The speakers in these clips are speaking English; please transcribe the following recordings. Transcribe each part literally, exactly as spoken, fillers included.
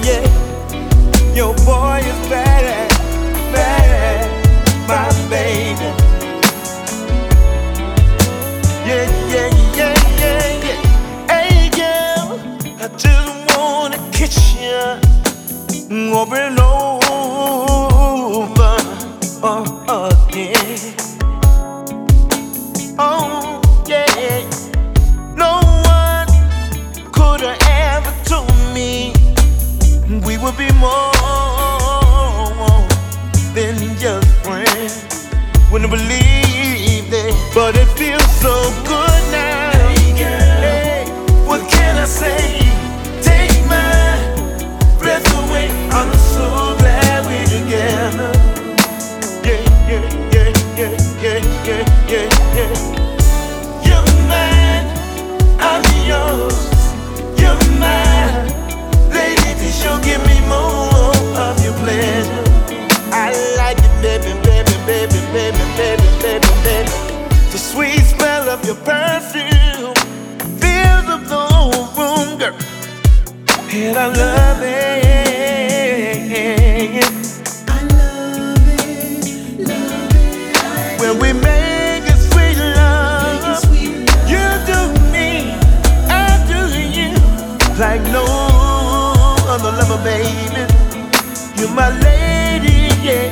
yeah. Your boy is bad, bad, my baby. Yeah, yeah, yeah, yeah, yeah. Hey, girl, I just wanna kiss you over and over uh, again. Oh, yeah. No one could have ever told me we would be more than just friends. Wouldn't believe that, but it feels so good now. Hey girl, hey, what can I say? Take my breath away. I'm so glad we're together. Yeah, yeah, yeah, yeah, yeah, yeah, yeah, yeah. You're mine, I'm yours. You're mine, lady. This show give me more of your pleasure. I like it, baby, baby, baby, baby, baby, baby, baby. The sweet smell of your perfume fills up the whole room, girl. And I love it. I love it, love it. I When we make it sweet love, make it sweet love. you do me, I do you, like no other lover, baby. You're my lady, yeah.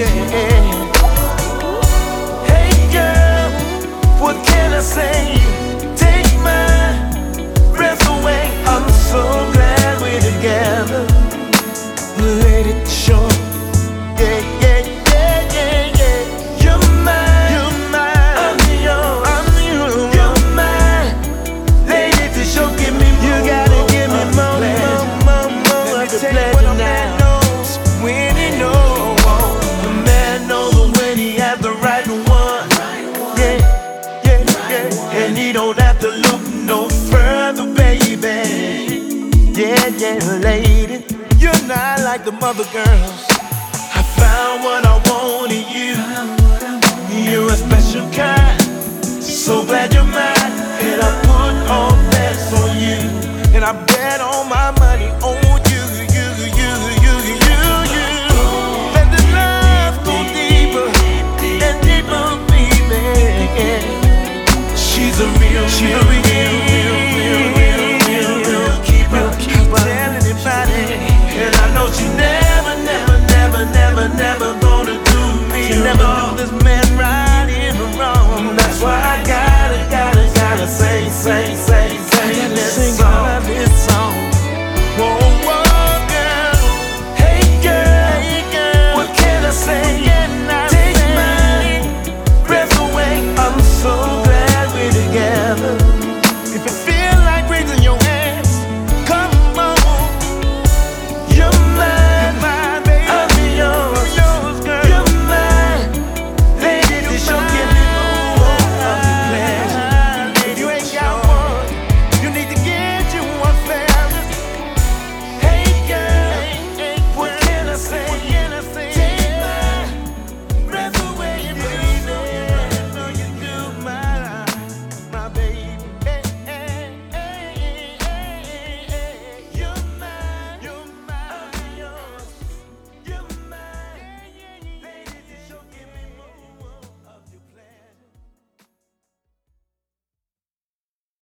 Hey girl, what can I say? Take my breath away. I'm so glad we're together. Let it show. Yeah, yeah, yeah, yeah, yeah. You're mine, you're mine. I'm yours, I'm yours. You're mine, lady. This show give me more. You gotta give me more, more, more, more. Let me tell you what a man knows when he knows. A man knows when he has the right one. Yeah, yeah, yeah. And he don't have to look no further, baby. Yeah, yeah, lady. You're not like the mother girls. I found what I want in you. You're a special kind. So glad you're mine. And I put all bets on you. And I bet all my money on you, you, you, you, you, you. Let the love go deeper and deeper, baby. She's a real, she's a real.